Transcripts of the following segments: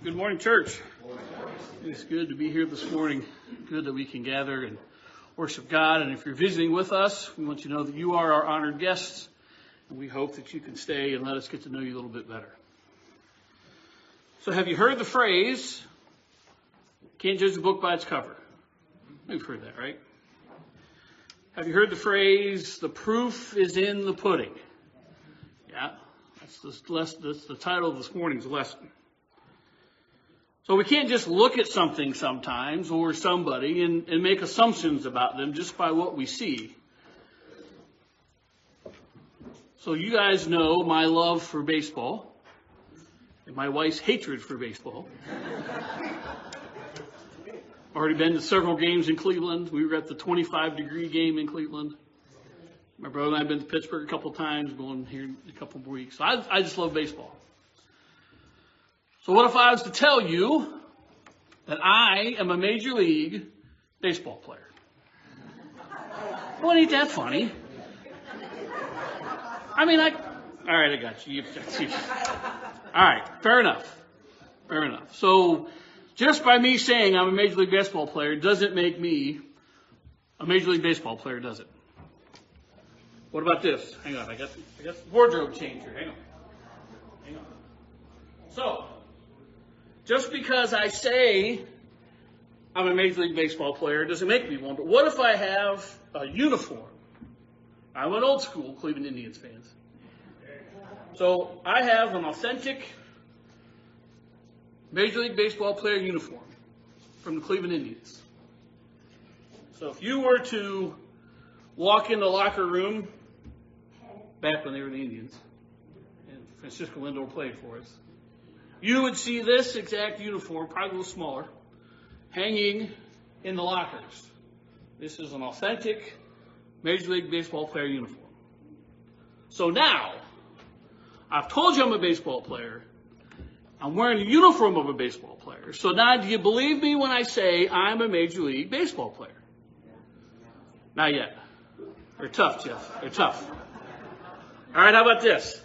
Good morning, church. It's good to be here this morning. Good that we can gather and worship God. And if you're visiting with us, we want you to know that you are our honored guests. And we hope that you can stay and let us get to know you a little bit better. So have you heard the phrase, can't judge a book by its cover? You've heard that, right? Have you heard the phrase, the proof is in the pudding? Yeah, that's the title of this morning's lesson. So we can't just look at something sometimes or somebody and make assumptions about them just by what we see. So you guys know my love for baseball and my wife's hatred for baseball. Already been to several games in Cleveland. We were at the 25-degree game in Cleveland. My brother and I have been to Pittsburgh a couple times, going here in a couple more weeks. So I just love baseball. So what if I was to tell you that I am a Major League Baseball player? Well, ain't that funny? I mean, all right, I got you. All right, fair enough. Fair enough. So just by me saying I'm a Major League Baseball player doesn't make me a Major League Baseball player, does it? What about this? Hang on, I got the wardrobe changer. Hang on. So, just because I say I'm a Major League Baseball player doesn't make me one. But what if I have a uniform? I'm an old school Cleveland Indians fan. So I have an authentic Major League Baseball player uniform from the Cleveland Indians. So if you were to walk in the locker room, back when they were the Indians, and Francisco Lindor played for us, you would see this exact uniform, probably a little smaller, hanging in the lockers. This is an authentic Major League Baseball player uniform. So now, I've told you I'm a baseball player. I'm wearing the uniform of a baseball player. So now, do you believe me when I say I'm a Major League Baseball player? Not yet. They're tough, Jeff. They're tough. All right, how about this?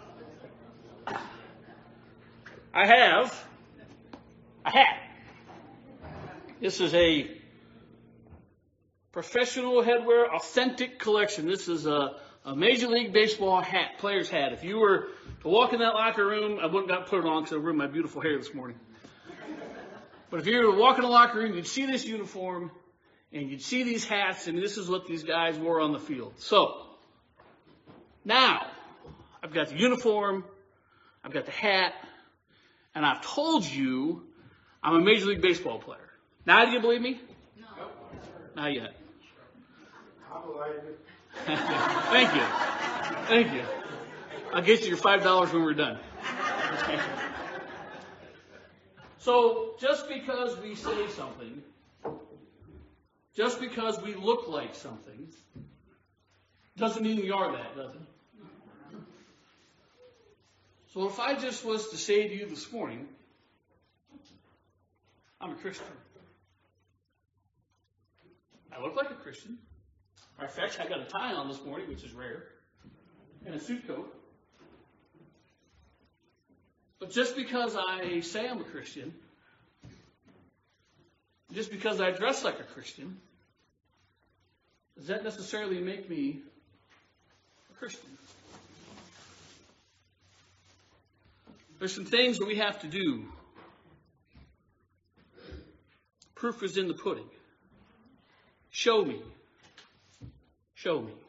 I have a hat. This is a professional headwear authentic collection. This is a Major League Baseball hat, player's hat. If you were to walk in that locker room, I wouldn't have put it on because I ruined my beautiful hair this morning. But if you were to walk in the locker room, you'd see this uniform and you'd see these hats, and this is what these guys wore on the field. So, now, I've got the uniform, I've got the hat, and I've told you I'm a Major League Baseball player. Now do you believe me? No. Not yet. I believe it. Thank you. Thank you. I'll get you your $5 when we're done. So just because we say something, just because we look like something, doesn't mean we are that, does it? So if I just was to say to you this morning, I'm a Christian. I look like a Christian. Matter of fact, I got a tie on this morning, which is rare, and a suit coat. But just because I say I'm a Christian, just because I dress like a Christian, does that necessarily make me a Christian? There's some things that we have to do. Proof is in the pudding. Show me. Show me.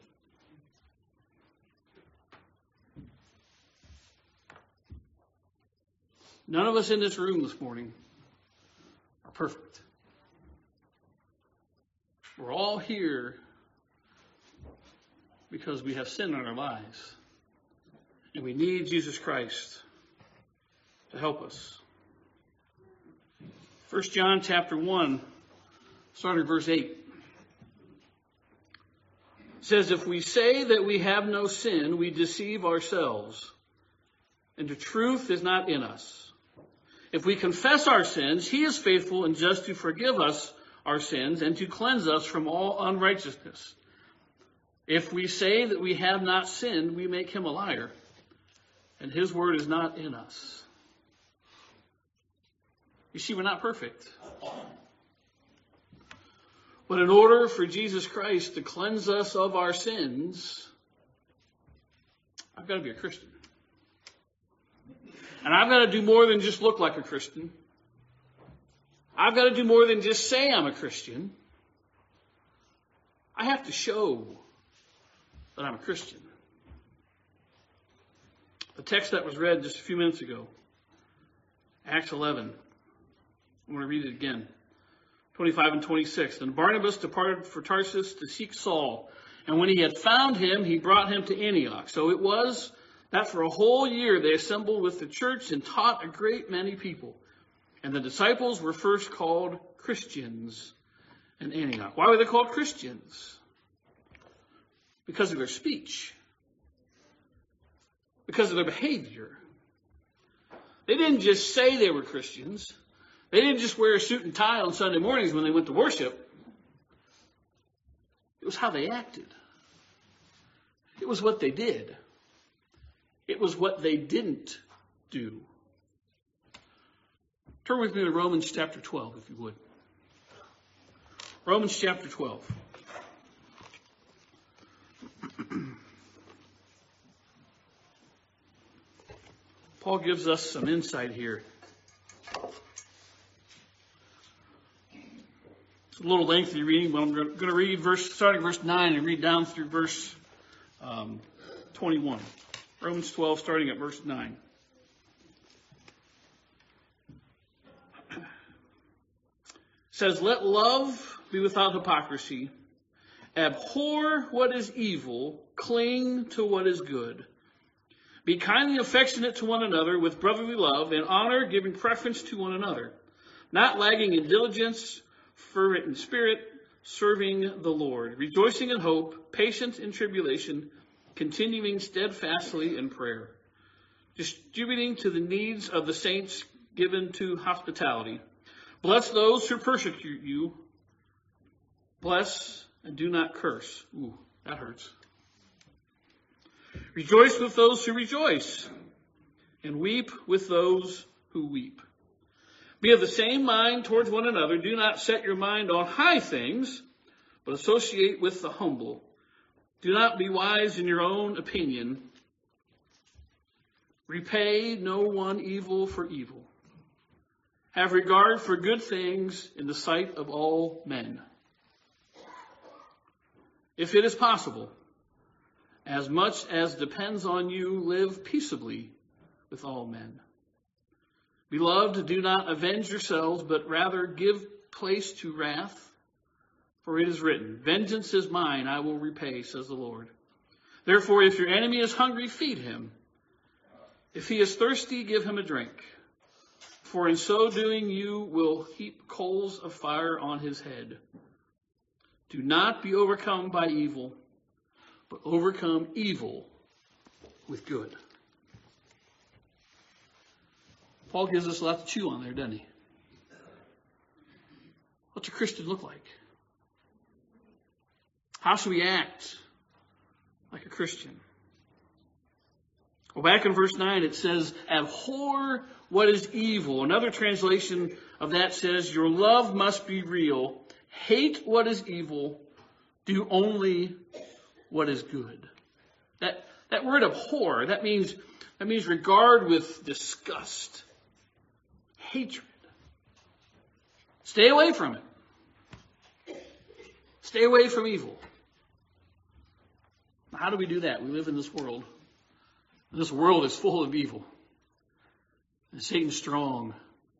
None of us in this room this morning are perfect. We're all here because we have sin in our lives. And we need Jesus Christ to help us. 1 John chapter 1, starting verse 8. Says, if we say that we have no sin, we deceive ourselves, and the truth is not in us. If we confess our sins, he is faithful and just to forgive us our sins and to cleanse us from all unrighteousness. If we say that we have not sinned, we make him a liar, and his word is not in us. You see, we're not perfect. But in order for Jesus Christ to cleanse us of our sins, I've got to be a Christian. And I've got to do more than just look like a Christian. I've got to do more than just say I'm a Christian. I have to show that I'm a Christian. The text that was read just a few minutes ago, Acts 11. I'm going to read it again. 25 and 26. And Barnabas departed for Tarsus to seek Saul. And when he had found him, he brought him to Antioch. So it was that for a whole year they assembled with the church and taught a great many people. And the disciples were first called Christians in Antioch. Why were they called Christians? Because of their speech. Because of their behavior. They didn't just say they were Christians. They didn't just wear a suit and tie on Sunday mornings when they went to worship. It was how they acted. It was what they did. It was what they didn't do. Turn with me to Romans chapter 12, if you would. Romans chapter 12. Paul gives us some insight here. It's a little lengthy reading, but I'm going to read starting verse 9 and read down through verse 21. Romans 12, starting at verse 9. It says, "Let love be without hypocrisy. Abhor what is evil. Cling to what is good. Be kindly affectionate to one another with brotherly love and honor, giving preference to one another. Not lagging in diligence, fervent in spirit, serving the Lord. Rejoicing in hope, patient in tribulation, continuing steadfastly in prayer. Distributing to the needs of the saints, given to hospitality. Bless those who persecute you. Bless and do not curse." Ooh, that hurts. "Rejoice with those who rejoice, and weep with those who weep. Be of the same mind towards one another. Do not set your mind on high things, but associate with the humble. Do not be wise in your own opinion. Repay no one evil for evil. Have regard for good things in the sight of all men. If it is possible, as much as depends on you, live peaceably with all men. Beloved, do not avenge yourselves, but rather give place to wrath. For it is written, 'Vengeance is mine, I will repay,' says the Lord. Therefore, if your enemy is hungry, feed him. If he is thirsty, give him a drink. For in so doing, you will heap coals of fire on his head. Do not be overcome by evil, but overcome evil with good." Paul gives us a lot to chew on there, doesn't he? What's a Christian look like? How should we act like a Christian? Well, back in verse 9 it says, "Abhor what is evil." Another translation of that says, "Your love must be real. Hate what is evil. Do only what is good." That word abhor, that means regard with disgust, hatred. Stay away from it. Stay away from evil. How do we do that? We live in this world. And this world is full of evil. And Satan's strong.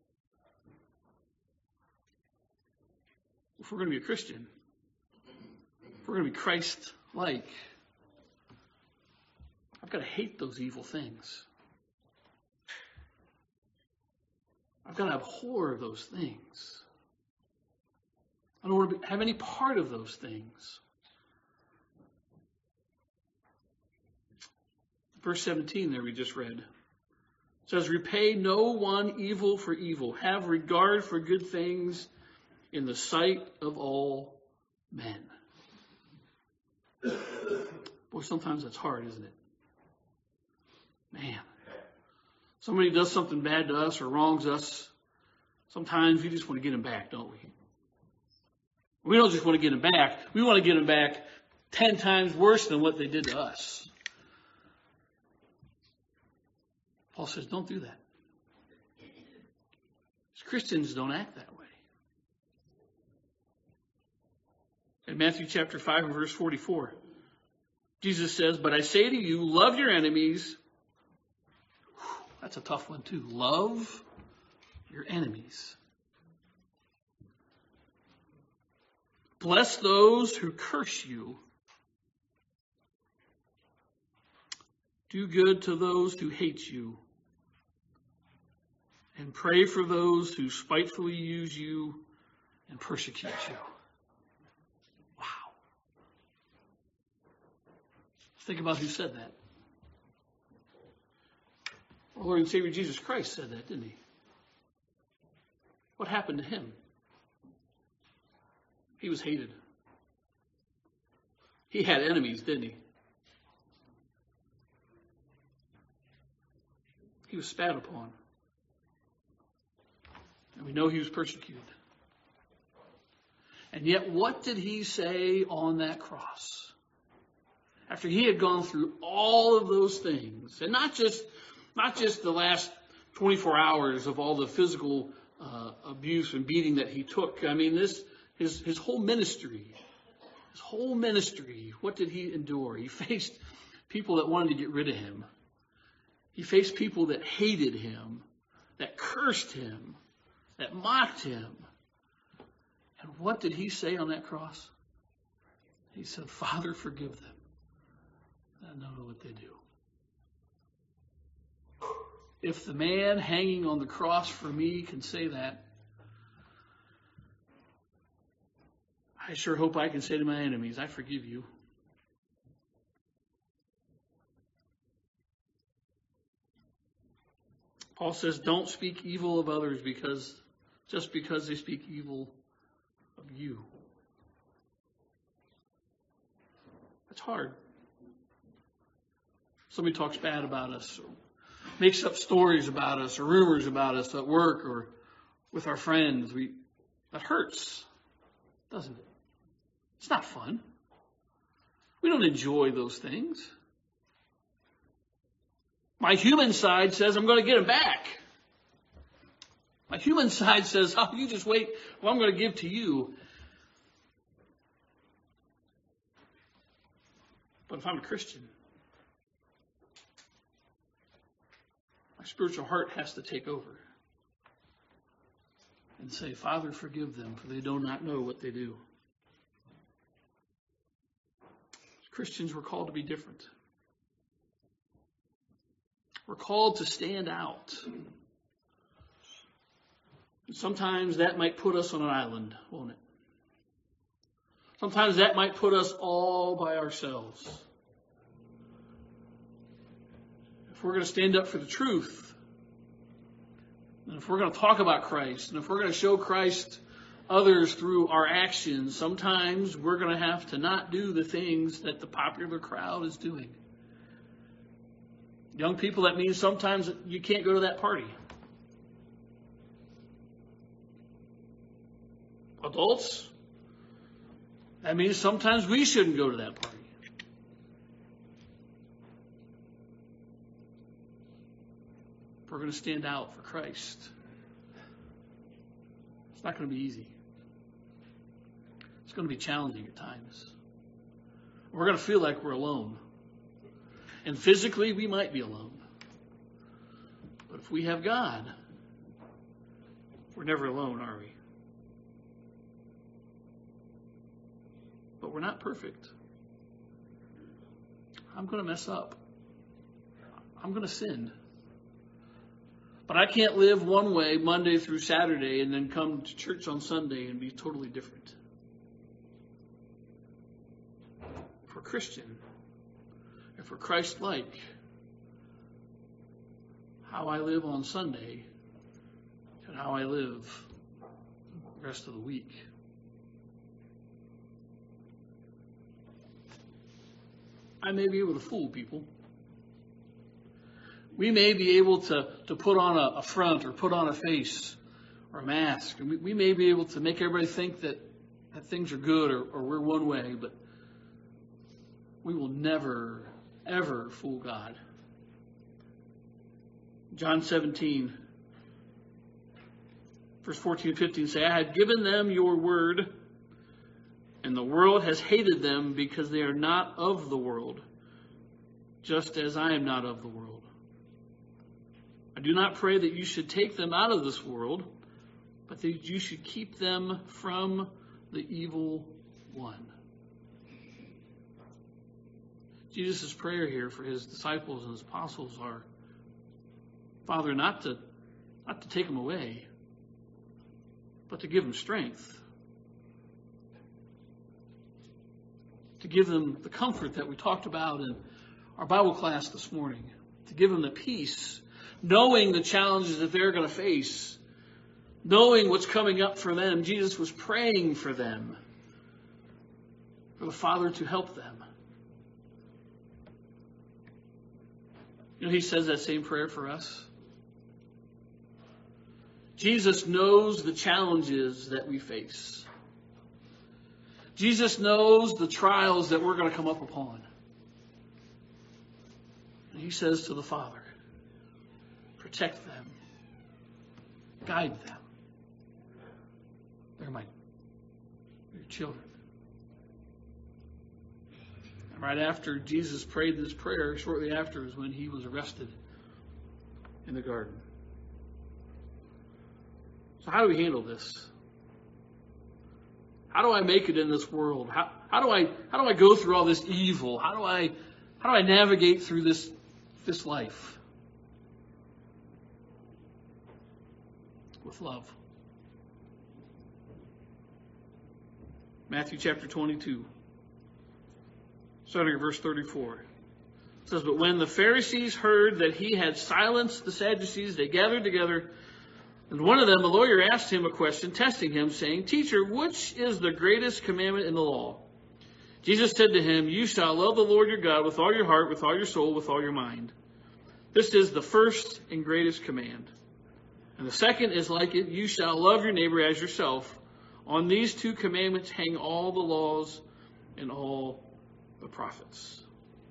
If we're going to be a Christian, if we're going to be Christ-like, I've got to hate those evil things. I've got to abhor those things. I don't want to have any part of those things. Verse 17 there we just read. It says, "Repay no one evil for evil. Have regard for good things in the sight of all men." Boy, sometimes that's hard, isn't it? Man. Somebody does something bad to us or wrongs us. Sometimes we just want to get them back, don't we? We don't just want to get them back. We want to get them back 10 times worse than what they did to us. Paul says, don't do that. Christians don't act that way. In Matthew chapter 5 and verse 44, Jesus says, but I say to you, love your enemies. That's a tough one too. Love your enemies. Bless those who curse you. Do good to those who hate you. And pray for those who spitefully use you and persecute you. Wow. Think about who said that. Our Lord and Savior Jesus Christ said that, didn't he? What happened to him? He was hated. He had enemies, didn't he? He was spat upon. And we know he was persecuted. And yet, what did he say on that cross? After he had gone through all of those things, and not just the last 24 hours of all the physical abuse and beating that he took. I mean, his whole ministry, what did he endure? He faced people that wanted to get rid of him. He faced people that hated him, that cursed him, that mocked him. And what did he say on that cross? He said, Father, forgive them. I don't know what they do. If the man hanging on the cross for me can say that, I sure hope I can say to my enemies, I forgive you. Paul says, don't speak evil of others just because they speak evil of you. That's hard. Somebody talks bad about us, or makes up stories about us, or rumors about us at work or with our friends. That hurts, doesn't it? It's not fun. We don't enjoy those things. My human side says, I'm going to get them back. My human side says, oh, you just wait. Well, I'm going to give to you. But if I'm a Christian, my spiritual heart has to take over and say, Father, forgive them, for they do not know what they do. Christians were called to be different. We're called to stand out. And sometimes that might put us on an island, won't it? Sometimes that might put us all by ourselves. If we're going to stand up for the truth, and if we're going to talk about Christ, and if we're going to show Christ others through our actions, sometimes we're going to have to not do the things that the popular crowd is doing. Young people, that means sometimes you can't go to that party. Adults, that means sometimes we shouldn't go to that party. If we're going to stand out for Christ, it's not going to be easy. It's going to be challenging at times. We're going to feel like we're alone. And physically, we might be alone. But if we have God, we're never alone, are we? But we're not perfect. I'm going to mess up. I'm going to sin. But I can't live one way Monday through Saturday and then come to church on Sunday and be totally different. If we're Christian, if we're Christ-like, how I live on Sunday and how I live the rest of the week. I may be able to fool people. We may be able to put on a front or put on a face or a mask. And we may be able to make everybody think that things are good or we're one way, but we will never, ever fool God. John 17, verse 14 and 15 say, I have given them your word, and the world has hated them because they are not of the world, just as I am not of the world. I do not pray that you should take them out of this world, but that you should keep them from the evil one. Jesus' prayer here for his disciples and his apostles are, Father, not to take them away, but to give them strength. To give them the comfort that we talked about in our Bible class this morning. To give them the peace, knowing the challenges that they're going to face, knowing what's coming up for them. Jesus was praying for them, for the Father to help them. You know, he says that same prayer for us. Jesus knows the challenges that we face. Jesus knows the trials that we're going to come up upon. And he says to the Father, protect them, guide them. They're your children. And right after Jesus prayed this prayer, shortly after is when he was arrested in the garden. So how do we handle this? How do I make it in this world? How do I go through all this evil? How do I navigate through this life? With love. Matthew chapter 22, starting at verse 34. It says, But when the Pharisees heard that he had silenced the Sadducees, they gathered together. And one of them, a lawyer, asked him a question, testing him, saying, Teacher, which is the greatest commandment in the law? Jesus said to him, You shall love the Lord your God with all your heart, with all your soul, with all your mind. This is the first and greatest command. And the second is like it, you shall love your neighbor as yourself. On these two commandments hang all the laws and all the prophets.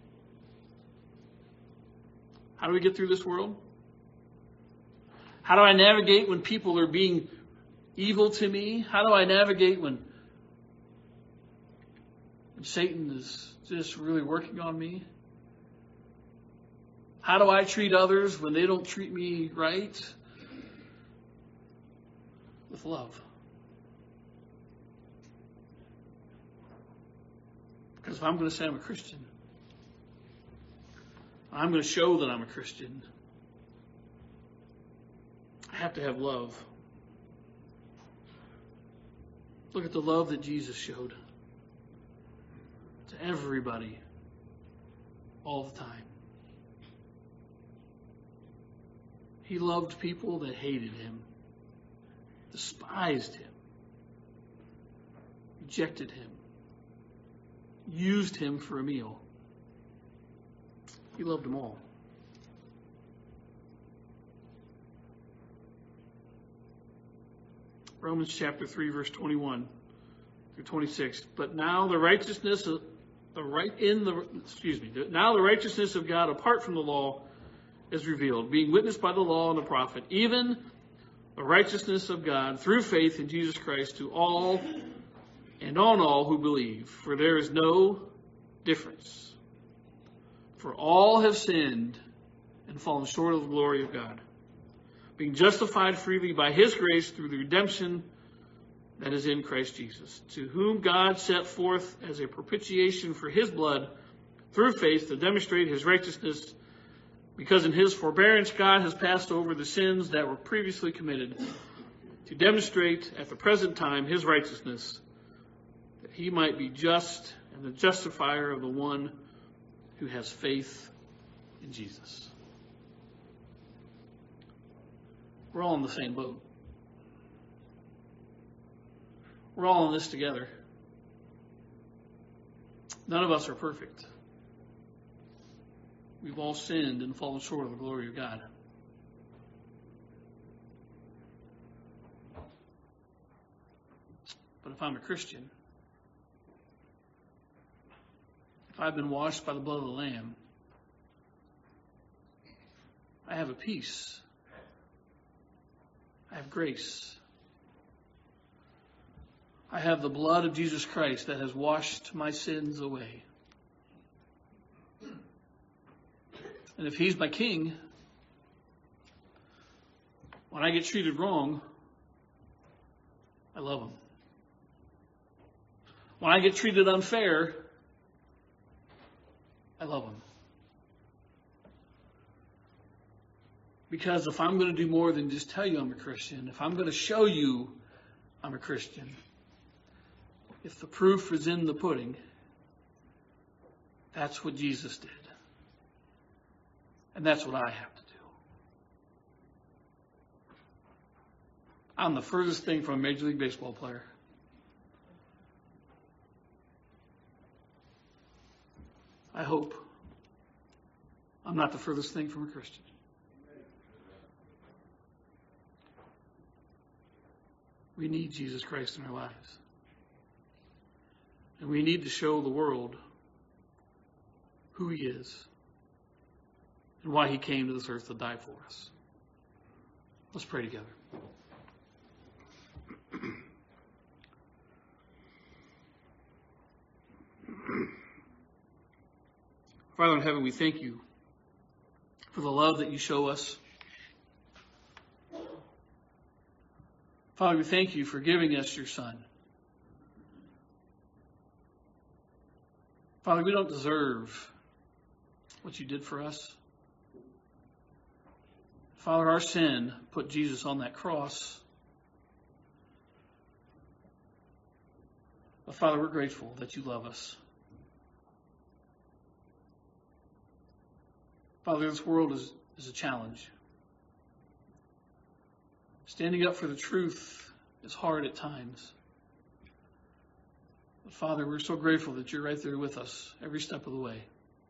How do we get through this world? How do I navigate when people are being evil to me? How do I navigate when Satan is just really working on me? How do I treat others when they don't treat me right? With love. Because if I'm going to say I'm a Christian, I'm going to show that I'm a Christian, I have to have love. Look at the love that Jesus showed to everybody all the time. He loved people that hated him, despised him, rejected him, used him for a meal. He loved them all. Romans chapter 3, verse 21 through 26. But now the righteousness of now the righteousness of God apart from the law is revealed, being witnessed by the law and the prophet, even the righteousness of God through faith in Jesus Christ to all and on all who believe. For there is no difference. For all have sinned and fallen short of the glory of God, being justified freely by his grace through the redemption that is in Christ Jesus, to whom God set forth as a propitiation for his blood through faith to demonstrate his righteousness, because in his forbearance God has passed over the sins that were previously committed, to demonstrate at the present time his righteousness, that he might be just and the justifier of the one who has faith in Jesus. We're all in the same boat. We're all in this together. None of us are perfect. We've all sinned and fallen short of the glory of God. But if I'm a Christian, if I've been washed by the blood of the Lamb, I have a peace. I have grace. I have the blood of Jesus Christ that has washed my sins away. And if He's my King, when I get treated wrong, I love Him. When I get treated unfair, I love Him. Because if I'm going to do more than just tell you I'm a Christian, if I'm going to show you I'm a Christian, if the proof is in the pudding, that's what Jesus did. And that's what I have to do. I'm the furthest thing from a Major League Baseball player. I hope I'm not the furthest thing from a Christian. We need Jesus Christ in our lives. And we need to show the world who He is and why He came to this earth to die for us. Let's pray together. Father in heaven, we thank You for the love that You show us. Father, we thank You for giving us Your Son. Father, we don't deserve what You did for us. Father, our sin put Jesus on that cross. But Father, we're grateful that You love us. Father, this world is a challenge. Standing up for the truth is hard at times. But Father, we're so grateful that You're right there with us every step of the way.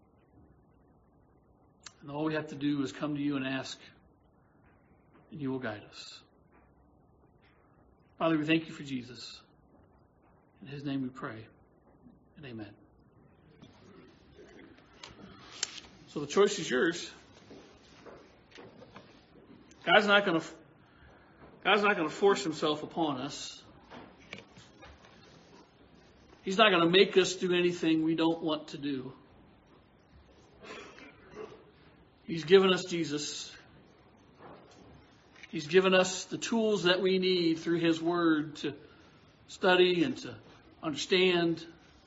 And all we have to do is come to You and ask, and You will guide us. Father, we thank You for Jesus. In His name we pray, and amen. So the choice is yours. God's not going to force Himself upon us. He's not going to make us do anything we don't want to do. He's given us Jesus. He's given us the tools that we need through His Word to study and to understand.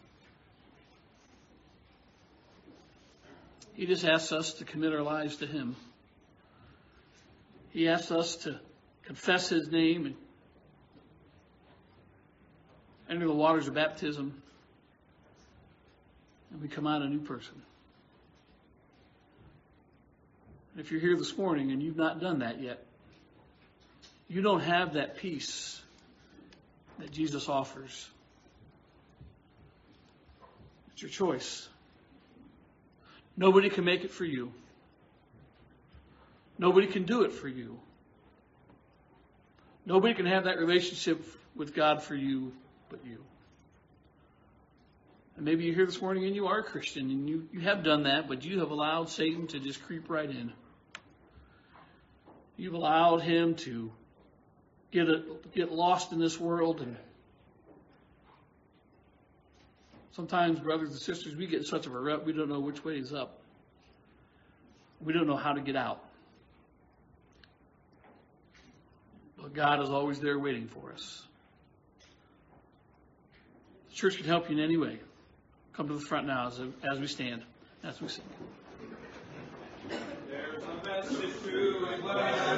He just asks us to commit our lives to Him. He asks us to confess His name and enter the waters of baptism, and we come out a new person. And if you're here this morning and you've not done that yet, you don't have that peace that Jesus offers. It's your choice. Nobody can make it for you. Nobody can do it for you. Nobody can have that relationship with God for you but you. And maybe you're here this morning and you are a Christian and you have done that, but you have allowed Satan to just creep right in. You've allowed him to get lost in this world. And sometimes, brothers and sisters, we get in such of a rut, we don't know which way is up. We don't know how to get out. But God is always there waiting for us. The church can help you in any way. Come to the front now as we stand, as we sing. There's a message to